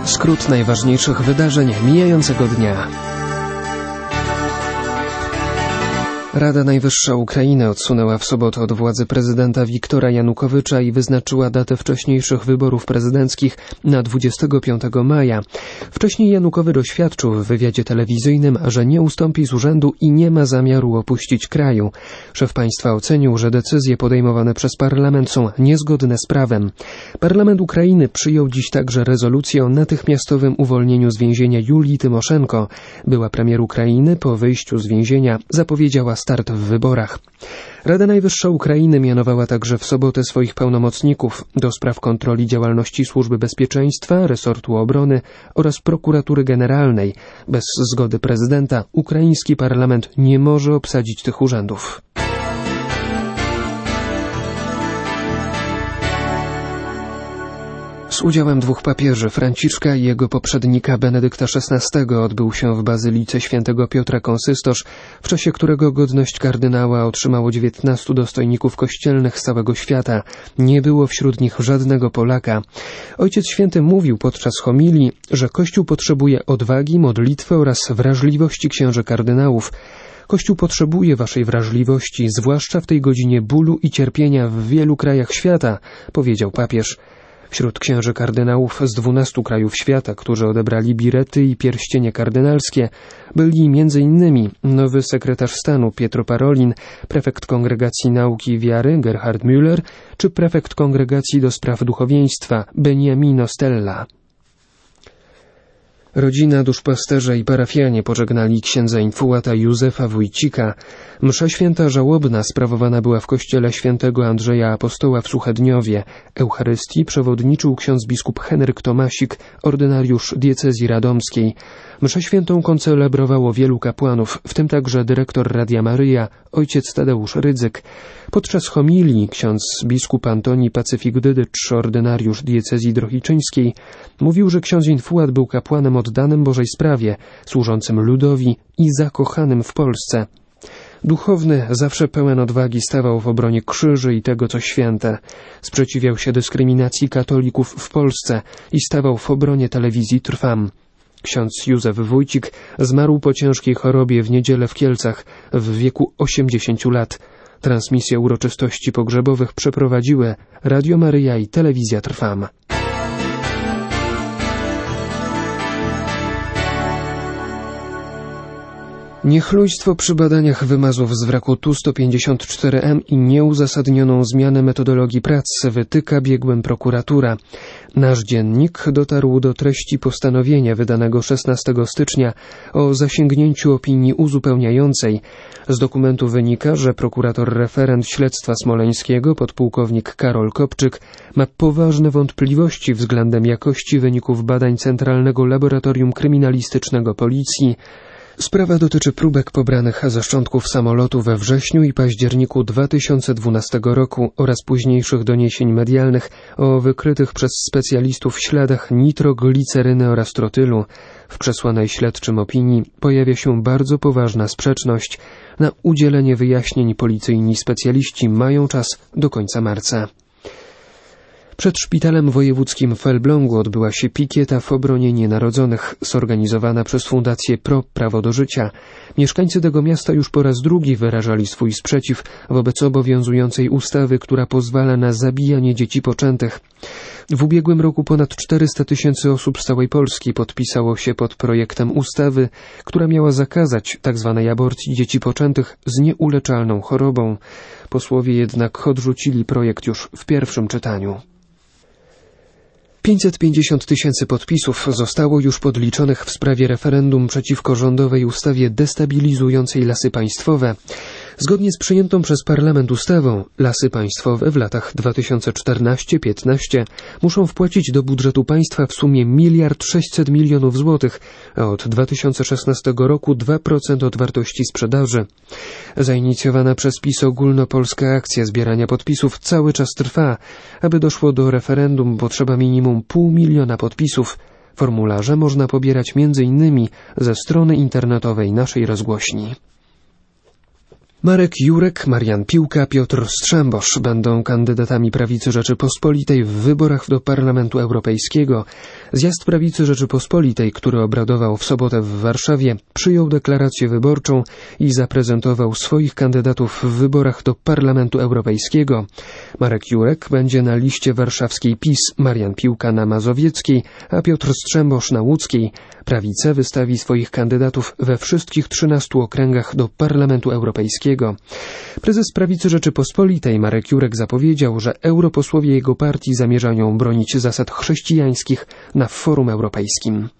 Skrót najważniejszych wydarzeń mijającego dnia. Rada Najwyższa Ukrainy odsunęła w sobotę od władzy prezydenta Wiktora Janukowycza i wyznaczyła datę wcześniejszych wyborów prezydenckich na 25 maja. Wcześniej Janukowycz oświadczył w wywiadzie telewizyjnym, że nie ustąpi z urzędu i nie ma zamiaru opuścić kraju. Szef państwa ocenił, że decyzje podejmowane przez parlament są niezgodne z prawem. Parlament Ukrainy przyjął dziś także rezolucję o natychmiastowym uwolnieniu z więzienia Julii Tymoszenko. Była premier Ukrainy po wyjściu z więzienia zapowiedziała start w wyborach. Rada Najwyższa Ukrainy mianowała także w sobotę swoich pełnomocników do spraw kontroli działalności Służby Bezpieczeństwa, resortu obrony oraz prokuratury generalnej. Bez zgody prezydenta ukraiński parlament nie może obsadzić tych urzędów. Z udziałem dwóch papieży, Franciszka i jego poprzednika Benedykta XVI, odbył się w Bazylice Świętego Piotra konsystorz, w czasie którego godność kardynała otrzymało 19 dostojników kościelnych z całego świata. Nie było wśród nich żadnego Polaka. Ojciec Święty mówił podczas homilii, że Kościół potrzebuje odwagi, modlitwy oraz wrażliwości księży kardynałów. Kościół potrzebuje waszej wrażliwości, zwłaszcza w tej godzinie bólu i cierpienia w wielu krajach świata, powiedział papież. Wśród księży kardynałów z 12 krajów świata, którzy odebrali birety i pierścienie kardynalskie, byli m.in. nowy sekretarz stanu Pietro Parolin, prefekt Kongregacji Nauki i Wiary Gerhard Müller czy prefekt Kongregacji do Spraw Duchowieństwa Beniamino Stella. Rodzina, duszpasterze i parafianie pożegnali księdza infułata Józefa Wójcika. Msza święta żałobna sprawowana była w kościele świętego Andrzeja Apostoła w Suchedniowie. Eucharystii przewodniczył ksiądz biskup Henryk Tomasik, ordynariusz diecezji radomskiej. Mszę świętą koncelebrowało wielu kapłanów, w tym także dyrektor Radia Maryja, ojciec Tadeusz Rydzyk. Podczas homilii ksiądz biskup Antoni Pacyfik-Dydycz, ordynariusz diecezji drohiczyńskiej, mówił, że ksiądz infułat był kapłanem oddanym Bożej sprawie, służącym ludowi i zakochanym w Polsce. Duchowny, zawsze pełen odwagi, stawał w obronie krzyży i tego, co święte. Sprzeciwiał się dyskryminacji katolików w Polsce i stawał w obronie telewizji Trwam. Ksiądz Józef Wójcik zmarł po ciężkiej chorobie w niedzielę w Kielcach w wieku 80 lat. Transmisję uroczystości pogrzebowych przeprowadziły Radio Maryja i telewizja Trwam. Niechlujstwo przy badaniach wymazów z wraku Tu-154M i nieuzasadnioną zmianę metodologii prac wytyka biegłym prokuratura. Nasz dziennik dotarł do treści postanowienia wydanego 16 stycznia o zasięgnięciu opinii uzupełniającej. Z dokumentu wynika, że prokurator referent śledztwa smoleńskiego, podpułkownik Karol Kopczyk, ma poważne wątpliwości względem jakości wyników badań Centralnego Laboratorium Kryminalistycznego Policji. Sprawa dotyczy próbek pobranych ze szczątków samolotu we wrześniu i październiku 2012 roku oraz późniejszych doniesień medialnych o wykrytych przez specjalistów śladach nitrogliceryny oraz trotylu. W przesłanej śledczym opinii pojawia się bardzo poważna sprzeczność. Na udzielenie wyjaśnień policyjni specjaliści mają czas do końca marca. Przed szpitalem wojewódzkim w Elblągu odbyła się pikieta w obronie nienarodzonych, zorganizowana przez Fundację Pro Prawo do Życia. Mieszkańcy tego miasta już po raz drugi wyrażali swój sprzeciw wobec obowiązującej ustawy, która pozwala na zabijanie dzieci poczętych. W ubiegłym roku ponad 400 000 osób z całej Polski podpisało się pod projektem ustawy, która miała zakazać tzw. aborcji dzieci poczętych z nieuleczalną chorobą. Posłowie jednak odrzucili projekt już w pierwszym czytaniu. 550 000 podpisów zostało już podliczonych w sprawie referendum przeciwko rządowej ustawie destabilizującej Lasy Państwowe. Zgodnie z przyjętą przez parlament ustawą, Lasy Państwowe w latach 2014-15 muszą wpłacić do budżetu państwa w sumie 1 600 000 000 złotych, a od 2016 roku 2% od wartości sprzedaży. Zainicjowana przez PiS ogólnopolska akcja zbierania podpisów cały czas trwa. Aby doszło do referendum, potrzeba minimum 500 000 podpisów. Formularze można pobierać m.in. ze strony internetowej naszej rozgłośni. Marek Jurek, Marian Piłka, Piotr Strzembosz będą kandydatami Prawicy Rzeczypospolitej w wyborach do Parlamentu Europejskiego. Zjazd Prawicy Rzeczypospolitej, który obradował w sobotę w Warszawie, przyjął deklarację wyborczą i zaprezentował swoich kandydatów w wyborach do Parlamentu Europejskiego. Marek Jurek będzie na liście warszawskiej PiS, Marian Piłka na mazowieckiej, a Piotr Strzembosz na łódzkiej. Prawica wystawi swoich kandydatów we wszystkich 13 okręgach do Parlamentu Europejskiego. Prezes Prawicy Rzeczypospolitej Marek Jurek zapowiedział, że europosłowie jego partii zamierzają bronić zasad chrześcijańskich na forum europejskim.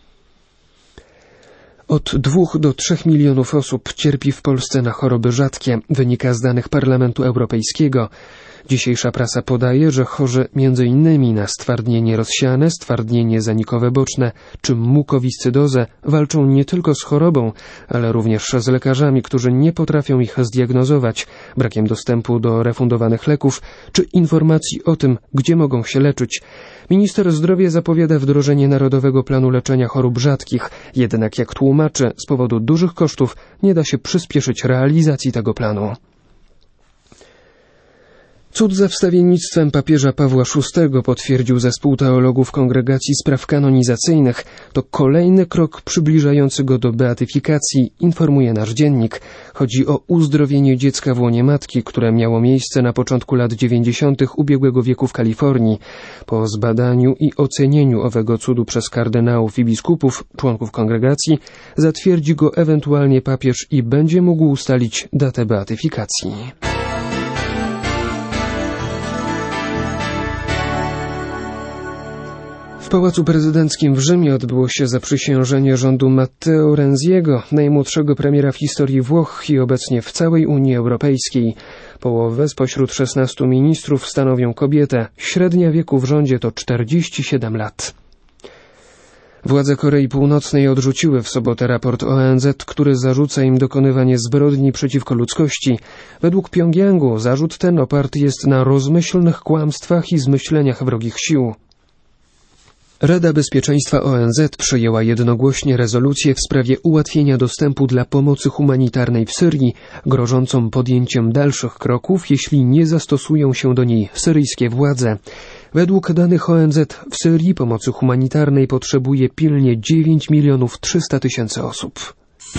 Od 2 do 3 milionów osób cierpi w Polsce na choroby rzadkie, wynika z danych Parlamentu Europejskiego. Dzisiejsza prasa podaje, że chorzy m.in. na stwardnienie rozsiane, stwardnienie zanikowe boczne czy mukowiscydozę walczą nie tylko z chorobą, ale również z lekarzami, którzy nie potrafią ich zdiagnozować, brakiem dostępu do refundowanych leków czy informacji o tym, gdzie mogą się leczyć. Minister zdrowia zapowiada wdrożenie Narodowego Planu Leczenia Chorób Rzadkich, jednak jak tłumaczy, z powodu dużych kosztów nie da się przyspieszyć realizacji tego planu. Cud ze wstawiennictwem papieża Pawła VI, potwierdził zespół teologów Kongregacji Spraw Kanonizacyjnych. To kolejny krok przybliżający go do beatyfikacji, informuje nasz dziennik. Chodzi o uzdrowienie dziecka w łonie matki, które miało miejsce na początku lat 90. ubiegłego wieku w Kalifornii. Po zbadaniu i ocenieniu owego cudu przez kardynałów i biskupów, członków kongregacji, zatwierdzi go ewentualnie papież i będzie mógł ustalić datę beatyfikacji. W Pałacu Prezydenckim w Rzymie odbyło się zaprzysiężenie rządu Matteo Renziego, najmłodszego premiera w historii Włoch i obecnie w całej Unii Europejskiej. Połowę spośród 16 ministrów stanowią kobiety. Średnia wieku w rządzie to 47 lat. Władze Korei Północnej odrzuciły w sobotę raport ONZ, który zarzuca im dokonywanie zbrodni przeciwko ludzkości. Według Pjongjangu zarzut ten oparty jest na rozmyślnych kłamstwach i zmyśleniach wrogich sił. Rada Bezpieczeństwa ONZ przyjęła jednogłośnie rezolucję w sprawie ułatwienia dostępu dla pomocy humanitarnej w Syrii, grożącą podjęciem dalszych kroków, jeśli nie zastosują się do niej syryjskie władze. Według danych ONZ w Syrii pomocy humanitarnej potrzebuje pilnie 9 300 000 osób.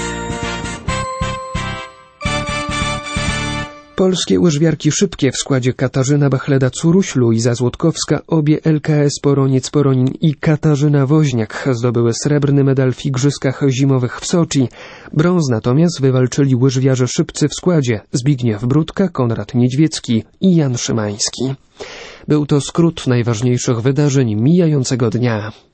Polskie łyżwiarki szybkie w składzie Katarzyna Bachleda-Curuś, Luiza Złotkowska, obie LKS Poroniec-Poronin i Katarzyna Woźniak zdobyły srebrny medal w igrzyskach zimowych w Soczi. Brąz natomiast wywalczyli łyżwiarze szybcy w składzie Zbigniew Brudka, Konrad Niedźwiecki i Jan Szymański. Był to skrót najważniejszych wydarzeń mijającego dnia.